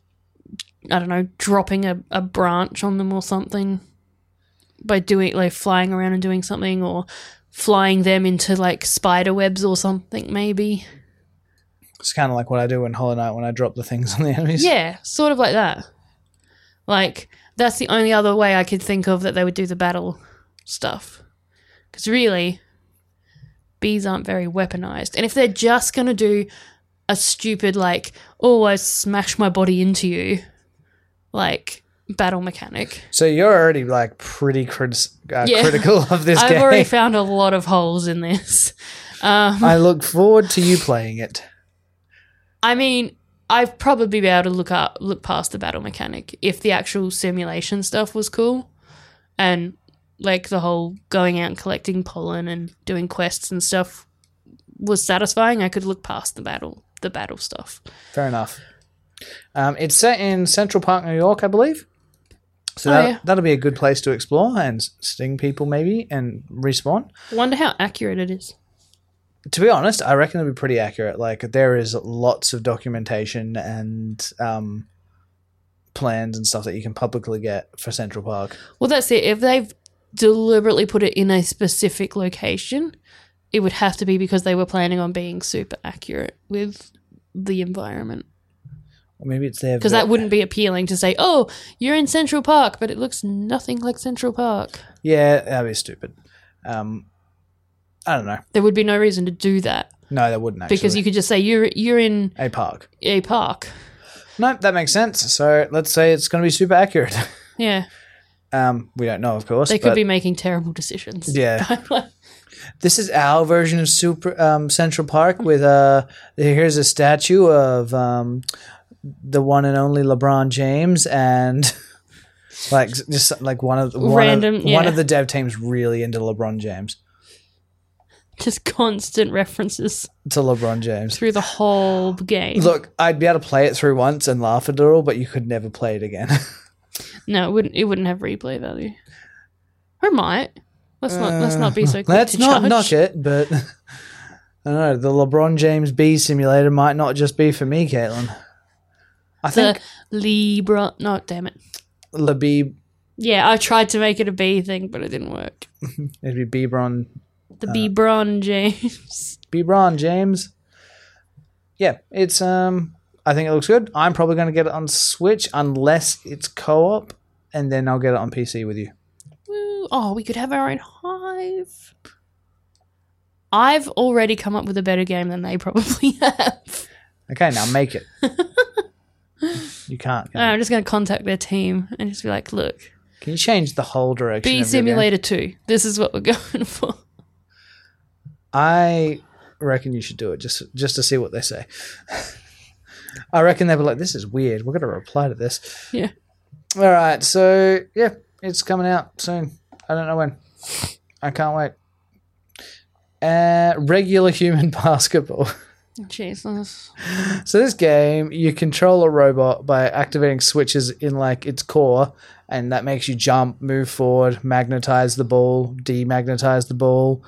I don't know, dropping a branch on them or something by doing like flying around and doing something, or flying them into like spider webs or something maybe. It's kind of like what I do in Hollow Knight when I drop the things on the enemies. Yeah, sort of like that. Like, that's the only other way I could think of that they would do the battle stuff. Because really, bees aren't very weaponized. And if they're just going to do a stupid, like, oh, I smash my body into you, like, battle mechanic. So you're already, like, pretty critical of this game. I've already found a lot of holes in this. I look forward to you playing it. I mean, I'd probably be able to look past the battle mechanic if the actual simulation stuff was cool, and like the whole going out and collecting pollen and doing quests and stuff was satisfying. I could look past the battle stuff. Fair enough. It's set in Central Park, New York, I believe. So that'll be a good place to explore and sting people maybe and respawn. I wonder how accurate it is. To be honest, I reckon it'll be pretty accurate. Like, there is lots of documentation and plans and stuff that you can publicly get for Central Park. Well, that's it. If they've deliberately put it in a specific location, it would have to be because they were planning on being super accurate with the environment. Or maybe it's there. Because that wouldn't be appealing to say, oh, you're in Central Park, but it looks nothing like Central Park. Yeah, that'd be stupid. I don't know. There would be no reason to do that. No, there wouldn't actually. Because you could just say you're in a park. A park. No, that makes sense. So let's say it's going to be super accurate. Yeah. We don't know, of course. They could be making terrible decisions. Yeah. This is our version of Central Park with here's a statue of the one and only LeBron James and like just like one of the dev teams really into LeBron James. Just constant references to LeBron James through the whole game. Look, I'd be able to play it through once and laugh at it all, but you could never play it again. No, it wouldn't have replay value. Or might. Let's not be so quick let's to not judge. knock it, but I don't know. The LeBron James B simulator might not just be for me, Caitlin. I think Libra. No, damn it. Labib. Yeah, I tried to make it a B thing, but it didn't work. It'd be Bebron. The Bebron James. Bebron James. Yeah, it's I think it looks good. I'm probably going to get it on Switch unless it's co-op, and then I'll get it on PC with you. Woo. Oh, we could have our own hive. I've already come up with a better game than they probably have. Okay, now make it. You can't. No, I'm just going to contact their team and just be like, look. Can you change the whole direction? Bee Simulator 2. This is what we're going for. I reckon you should do it just to see what they say. I reckon they'll be like, this is weird. We're going to reply to this. Yeah. All right. So, yeah, it's coming out soon. I don't know when. I can't wait. Regular human basketball. Jesus. So this game, you control a robot by activating switches in like its core, and that makes you jump, move forward, magnetize the ball, demagnetize the ball,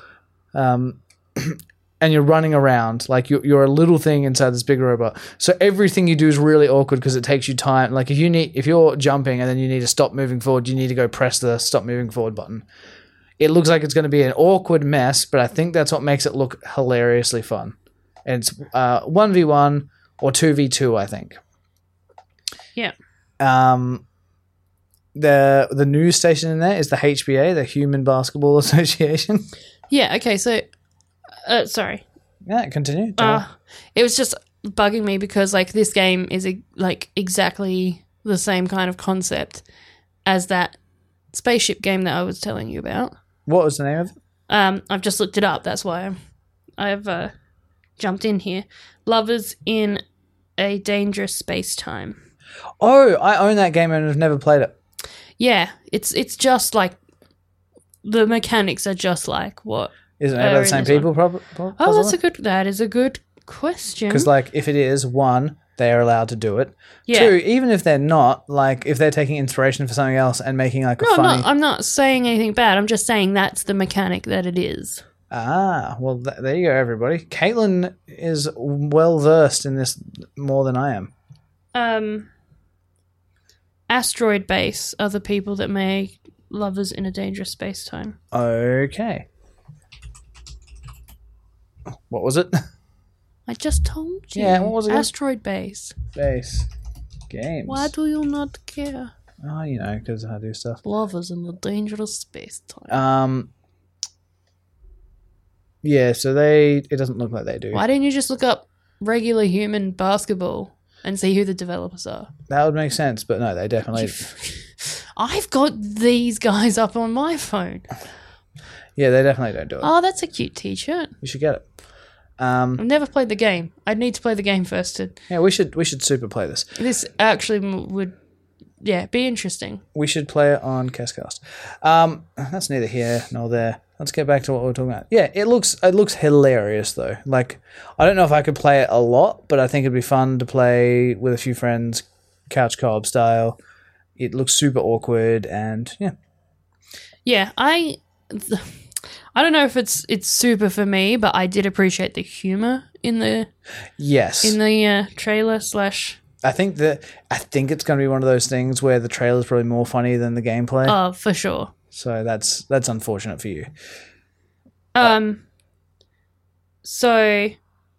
and you're running around like you're a little thing inside this big robot. So everything you do is really awkward because it takes you time. Like if you're jumping and then you need to stop moving forward, you need to go press the stop moving forward button. It looks like it's going to be an awkward mess, but I think that's what makes it look hilariously fun. And it's 1v1 or 2v2, I think. Yeah. The news station in there is the HBA, the Human Basketball Association. Yeah, okay, so... sorry. Yeah, continue. It was just bugging me because, like, this game is, like, exactly the same kind of concept as that spaceship game that I was telling you about. What was the name of it? I've just looked it up. That's why I've jumped in here. Lovers in a Dangerous Space-Time. Oh, I own that game and have never played it. Yeah, it's just like the mechanics are just like what. Is it made by the same people? Oh, that is a good question. Because, like, if it is, one, they are allowed to do it. Yeah. Two, even if they're not, like, if they're taking inspiration for something else and making like a funny. I'm not saying anything bad. I'm just saying that's the mechanic that it is. Ah, well, there you go, everybody. Caitlin is well versed in this more than I am. Asteroid Base are the people that make Lovers in a Dangerous Space-Time. Okay. What was it? I just told you. Yeah, what was it? Asteroid Base. Base games. Why do you not care? Oh, you know, because I do stuff. Lovers in a Dangerous Space-Time. Yeah, so it doesn't look like they do. Why didn't you just look up regular human basketball and see who the developers are? That would make sense, but no, they definitely... I've got these guys up on my phone. Yeah, they definitely don't do it. Oh, that's a cute t-shirt. You should get it. I've never played the game. I'd need to play the game first. Yeah, we should super play this. This actually would, be interesting. We should play it on Castcast. That's neither here nor there. Let's get back to what we're talking about. Yeah, it looks hilarious though. Like, I don't know if I could play it a lot, but I think it'd be fun to play with a few friends, couch co-op style. It looks super awkward and yeah. Yeah, I don't know if it's super for me, but I did appreciate the humor in the trailer / I think it's going to be one of those things where the trailer's probably more funny than the gameplay. Oh, for sure. So that's unfortunate for you. So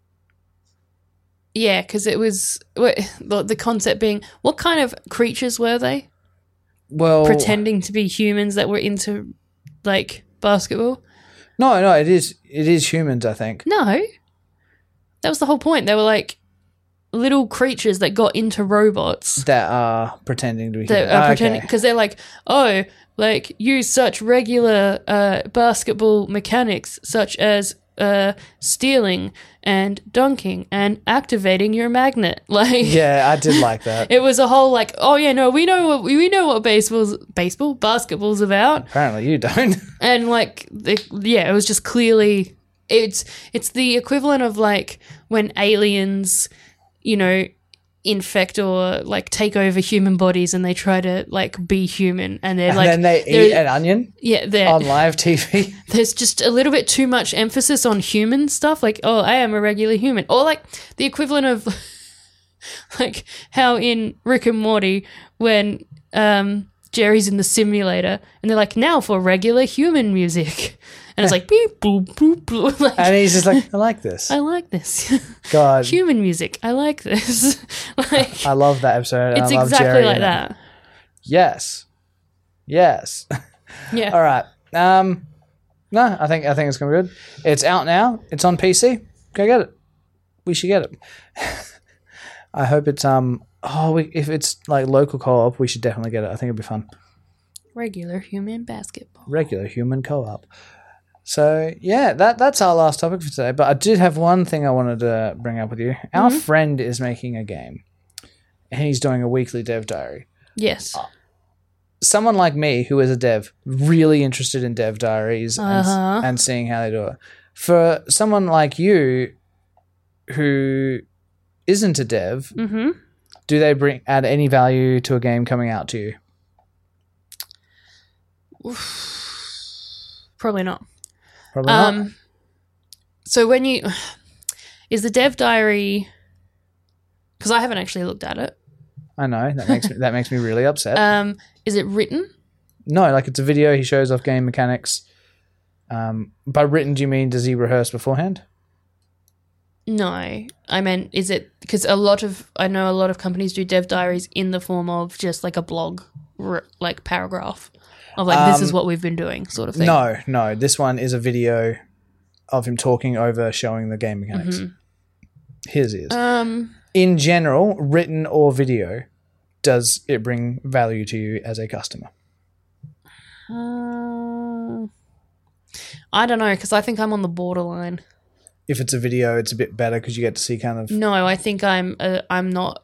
yeah, because it was the concept being, what kind of creatures were they? Well, pretending to be humans that were into like basketball. No, it is humans, I think. No, that was the whole point. They were like, little creatures that got into robots that are pretending to be that human. are pretending because they're like, oh, like use such regular basketball mechanics such as stealing and dunking and activating your magnet. Like, Yeah, I did like that. it was a whole like, oh yeah, no, we know what basketball's about. Apparently you don't. And like, it was just clearly it's the equivalent of like when aliens, you know, infect or like take over human bodies and they try to like be human and they're And like then they eat an onion on live TV. there's just a little bit too much emphasis on human stuff, like, oh, I am a regular human, or like the equivalent of like how in Rick and Morty when Jerry's in the simulator and they're like, now for regular human music, and it's like beep boop boop boop. Like, And he's just like, I like this. I like this. God, Human music, I like this. Like, I love that episode. And it's I love exactly Jerry like in it. that. Yes. Yeah. All right. No, I think it's gonna be good. It's out now. It's on PC. Go get it. We should get it. I hope it's if it's like local co-op, we should definitely get it. I think it'd be fun. Regular human basketball. Regular human co-op. So yeah, that's our last topic for today. But I did have one thing I wanted to bring up with you. Our friend is making a game, and he's doing a weekly dev diary. Yes. Someone like me who is a dev, really interested in dev diaries and seeing how they do it. For someone like you who isn't a dev, do they add any value to a game coming out to you? Probably not. Probably not. So when is the dev diary, because I haven't actually looked at it. I know, that makes me really upset. Is it written? No, like it's a video, he shows off game mechanics. By written, do you mean does he rehearse beforehand? No, I meant, is it, because I know a lot of companies do dev diaries in the form of just like a blog, like paragraph of like, this is what we've been doing sort of thing. No, this one is a video of him talking over showing the game mechanics. His is. In general, written or video, does it bring value to you as a customer? I don't know, because I think I'm on the borderline. If it's a video, it's a bit better because you get to see kind of... No, I think I'm not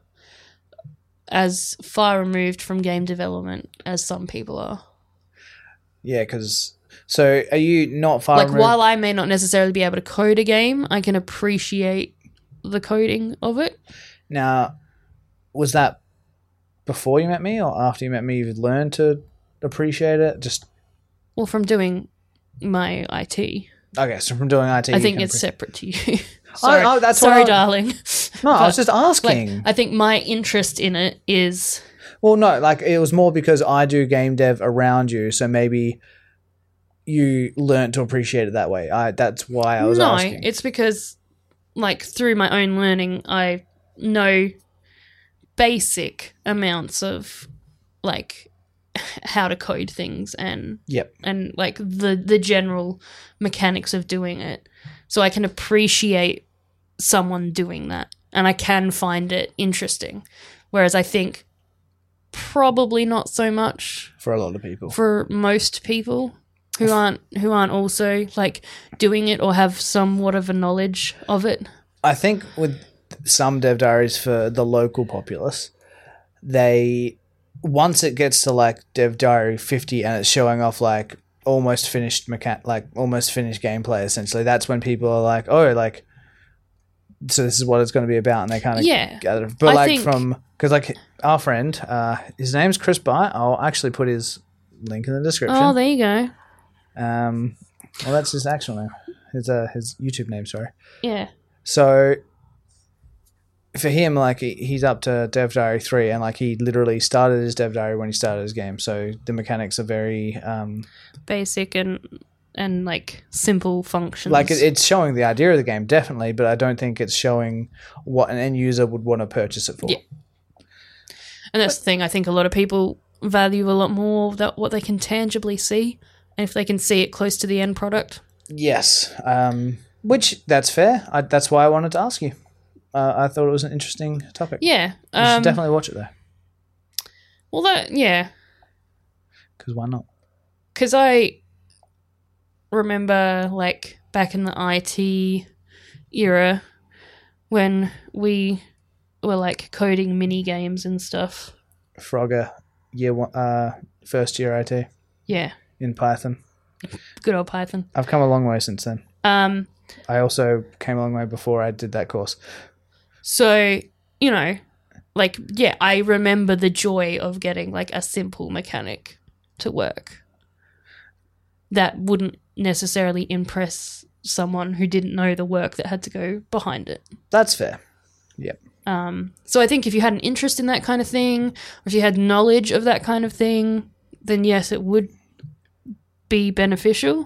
as far removed from game development as some people are. Yeah, because... So, are you not far removed? Like, while I may not necessarily be able to code a game, I can appreciate the coding of it. Now, was that before you met me or after you met me you've learned to appreciate it? Well, from doing my IT. Okay, so from doing IT... I think it's separate to you. Sorry, that's sorry, darling. No, I was just asking. Like, I think my interest in it is... Well, no, like it was more because I do game dev around you, so maybe you learned to appreciate it that way. That's why I was asking. No, it's because, like, through my own learning, I know basic amounts of, like, how to code things and like the general mechanics of doing it. So I can appreciate someone doing that and I can find it interesting. Whereas I think probably not so much for a lot of people. For most people who aren't also like doing it or have somewhat of a knowledge of it. I think with some dev diaries for the local populace, once it gets to like dev diary 50 and it's showing off like almost finished gameplay, essentially, that's when people are like, oh, like, so this is what it's going to be about, and they kind of gather. But because like our friend, his name's Chris Byte. I'll actually put his link in the description. Oh, there you go. Well, that's his actual name. His YouTube name, sorry. Yeah. So for him, like, he's up to Dev Diary 3, and like he literally started his Dev Diary when he started his game. So the mechanics are very basic and like simple functions. Like it's showing the idea of the game, definitely, but I don't think it's showing what an end user would want to purchase it for. Yeah. And that's the thing. I think a lot of people value a lot more what they can tangibly see, and if they can see it close to the end product. Yes. Which, that's fair. That's why I wanted to ask you. I thought it was an interesting topic. Yeah. You should definitely watch it though. Well, yeah. Because why not? Because I remember, like, back in the IT era when we were, like, coding mini games and stuff. Frogger, first year IT Yeah. in Python. Good old Python. I've come a long way since then. I also came a long way before I did that course. So, you know, like, yeah, I remember the joy of getting, like, a simple mechanic to work. That wouldn't necessarily impress someone who didn't know the work that had to go behind it. That's fair. Yep. So I think if you had an interest in that kind of thing, or if you had knowledge of that kind of thing, then yes, it would be beneficial.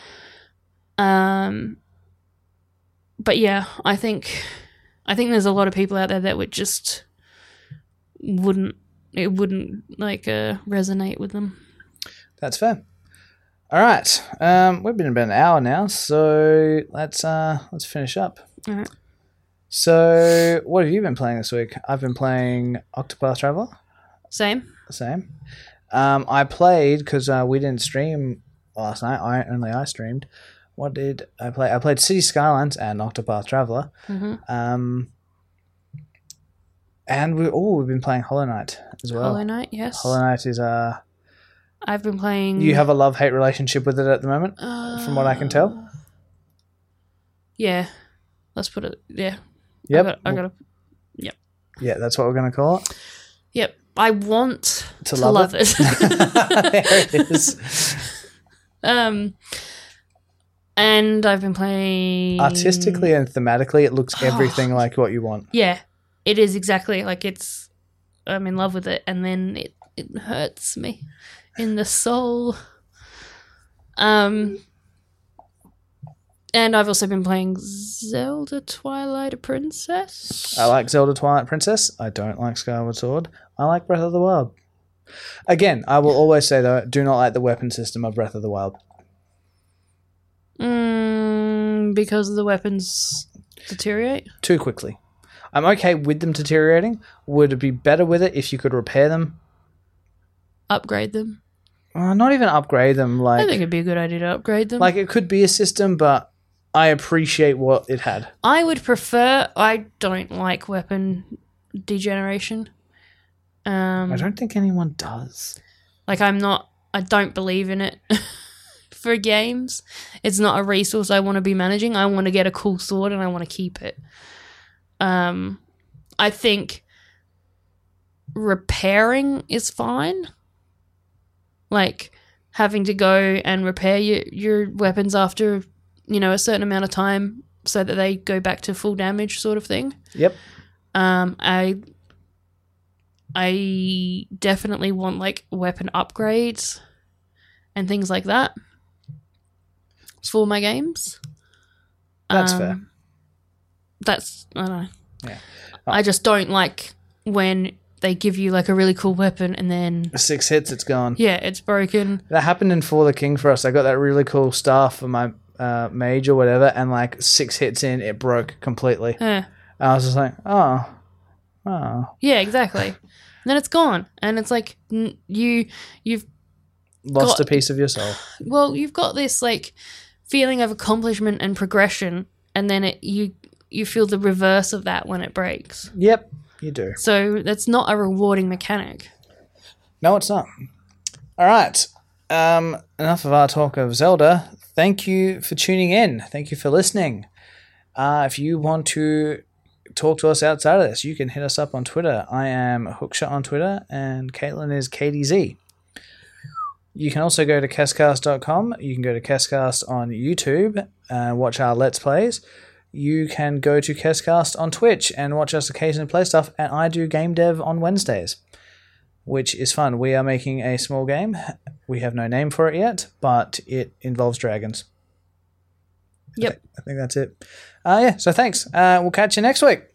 But yeah, I think there's a lot of people out there that would just wouldn't like resonate with them. That's fair. All right. We've been about an hour now, so let's finish up. All right. So, what have you been playing this week? I've been playing Octopath Traveler. Same. I played, because we didn't stream last night. I streamed. What did I play? I played City Skylines and Octopath Traveler. Mm-hmm. And we've been playing Hollow Knight as well. Hollow Knight, yes. Hollow Knight is I've been playing. You have a love-hate relationship with it at the moment, from what I can tell. Yeah, let's put it. Yeah. Yep. I gotta. Yep. Yeah, that's what we're going to call it. Yep. I want to love it. There it is. And I've been playing Artistically and thematically, it looks everything like what you want. Yeah, it is exactly like it's. I'm in love with it, and then it hurts me in the soul. And I've also been playing Zelda Twilight Princess. I like Zelda Twilight Princess. I don't like Skyward Sword. I like Breath of the Wild. Again, I will always say, though, do not like the weapon system of Breath of the Wild. Because the weapons deteriorate? Too quickly. I'm okay with them deteriorating. Would it be better with it if you could repair them? Upgrade them? Not even upgrade them. I think it'd be a good idea to upgrade them. Like, it could be a system, but I appreciate what it had. I would prefer... I don't like weapon degeneration. I don't think anyone does. Like, I don't believe in it for games. It's not a resource I want to be managing. I want to get a cool sword and I want to keep it. I think repairing is fine. Like, having to go and repair your weapons after, a certain amount of time so that they go back to full damage sort of thing. Yep. I definitely want, like, weapon upgrades and things like that for my games. That's fair. I don't know. Yeah. I just don't like when they give you, like, a really cool weapon and then... 6 hits, it's gone. Yeah, it's broken. That happened in For the King for us. I got that really cool staff for my mage or whatever, and, like, 6 hits in, it broke completely. Yeah. And I was just like, oh. Yeah, exactly. And then it's gone. And it's like, you've lost a piece of your soul. Well, you've got this, like, feeling of accomplishment and progression, and then you feel the reverse of that when it breaks. Yep, you do. So that's not a rewarding mechanic. No, it's not. All right. Enough of our talk of Zelda. Thank you for tuning in. Thank you for listening. If you want to talk to us outside of this, you can hit us up on Twitter. I am Hookshot on Twitter, and Caitlin is KDZ. You can also go to Kescast.com. You can go to Kescast on YouTube and watch our Let's Plays. You can go to Kescast on Twitch and watch us occasionally play stuff, and I do game dev on Wednesdays, which is fun. We are making a small game. We have no name for it yet, but it involves dragons. Yep. I think that's it. So thanks. We'll catch you next week.